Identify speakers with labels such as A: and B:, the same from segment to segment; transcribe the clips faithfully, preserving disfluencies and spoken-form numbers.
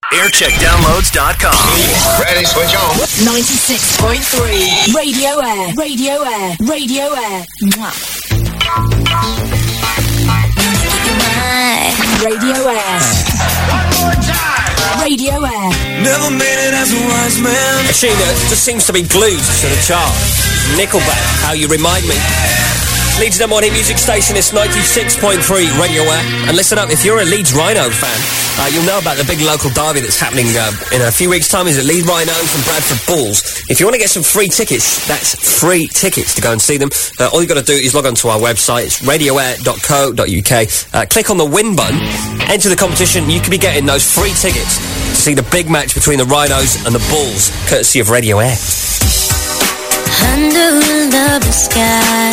A: aircheck downloads dot com.
B: Ready, switch on.
C: ninety-six point three Radio Air, Radio Air, Radio Air. Mwah. Radio Air.
D: One more time.
C: Radio Air.
E: Never made it as a wise man.
F: A tune that just seems to be glued to the chart. Nickelback, How You Remind Me. Leeds number one hit music station, it's ninety-six point three Radio Air. And listen up, if you're a Leeds Rhino fan, uh, you'll know about the big local derby that's happening uh, in a few weeks' time. Is it Leeds Rhinos and Bradford Bulls? If you want to get some free tickets, that's free tickets to go and see them. Uh, all you've got to do is log on to our website. It's radio air dot co dot uk. Uh, click on the win button, enter the competition. You could be getting those free tickets to see the big match between the Rhinos and the Bulls, courtesy of Radio Air.
G: Under the sky.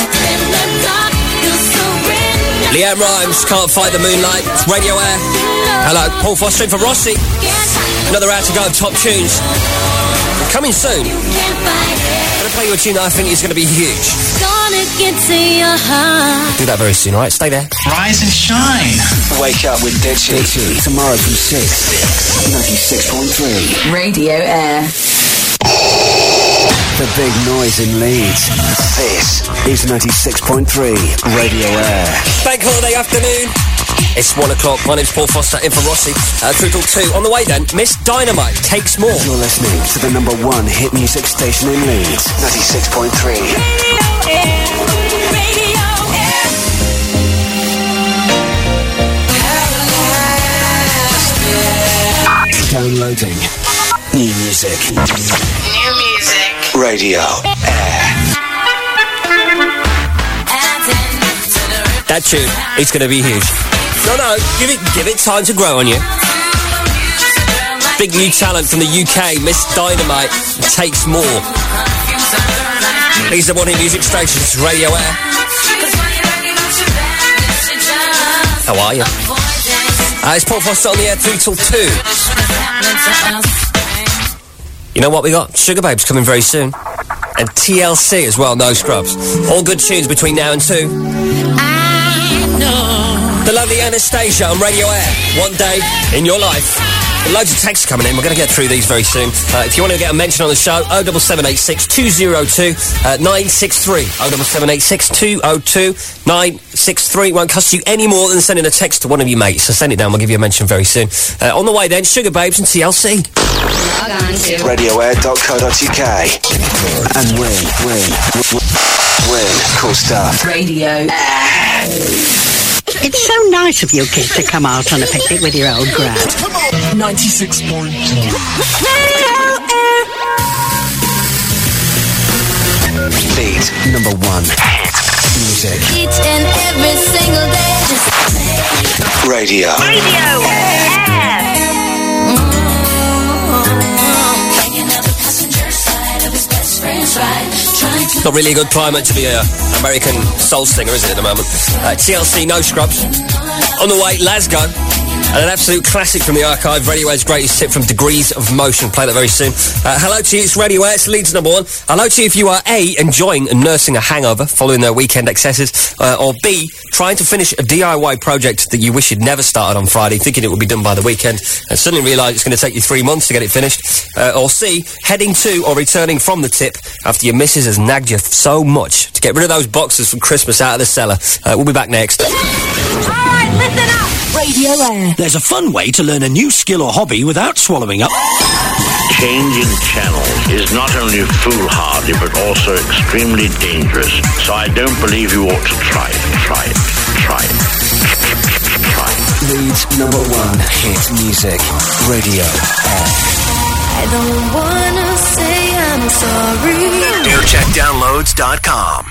F: Leanne Rimes, Can't Fight the Moonlight. It's Radio Air. Hello, Paul Foster in for Rossi. Another hour to go, top tunes. Coming soon. I'm going to play you a tune that I think is going to be huge.
G: Gonna get to your heart.
F: Do that very soon, alright? Stay there.
D: Rise and shine.
A: Wake up with Ditchy.
H: Ditchy, tomorrow from six. ninety-six point three.
C: Radio Air.
H: The big noise in Leeds. This is ninety-six point three Radio Air.
F: Bank holiday afternoon. It's one o'clock. My name's Paul Foster, in for Rossi. Uh, through till two. On the way then, Miss Dynamite Takes More.
H: You're listening to the number one hit music station in Leeds. ninety-six point three.
G: Radio Air. Radio Air.
H: Downloading. New music.
G: New music.
H: Radio Air.
F: That tune is going to be huge. No, no, give it, give it time to grow on you. Big new talent from the U K, Miss Dynamite Takes More. These are one hit music stations, Radio Air. How are you? Uh, it's Paul Foster on the air through till two. You know what we got? Sugar Babes coming very soon. And T L C as well, No Scrubs. All good tunes between now and two.
G: I know.
F: The lovely Anastasia on Radio Air. One day in your life. Loads of texts coming in. We're going to get through these very soon. Uh, if you want to get a mention on the show, oh seven seven eight six two oh two nine six three. oh seven seven eight six two oh two nine six three. Won't cost you any more than sending a text to one of your mates. So send it down. We'll give you a mention very soon. Uh, on the way then, Sugar Babes and T L C.
G: Log on to
H: radio air dot co dot uk. And win, win, win. Cool stuff.
C: Radio Air.
I: It's so nice of you kids to come out on a picnic with your old grad.
E: ninety-six point two.
H: Leeds number one hit music.
G: each and every single day.
H: Radio.
G: Radio Air.
F: Not really a good climate to be an American soul singer, is it, at the moment? Uh, T L C, No Scrubs. On the way, Lasgo. And an absolute classic from the archive, Radio Air's greatest hit from Degrees of Motion. Play that very soon. Uh, hello to you, it's Radio Air, it's Leeds number one. Hello to you if you are A, enjoying and nursing a hangover following their weekend excesses, uh, or B, trying to finish a D I Y project that you wish you'd never started on Friday, thinking it would be done by the weekend, and suddenly realise it's going to take you three months to get it finished. Uh, or C, heading to or returning from the tip after your missus has nagged you so much to get rid of those boxes from Christmas out of the cellar. Uh, we'll be back next.
G: Alright, listen up!
C: Radio Air.
J: There's a fun way to learn a new skill or hobby without swallowing up.
K: Change in channels is not only foolhardy but also extremely dangerous. So I don't believe you ought to try it, try it, try it, try it.
H: Leeds number one hit music. Radio Air.
G: I don't wanna say I'm sorry.
A: aircheck downloads dot com.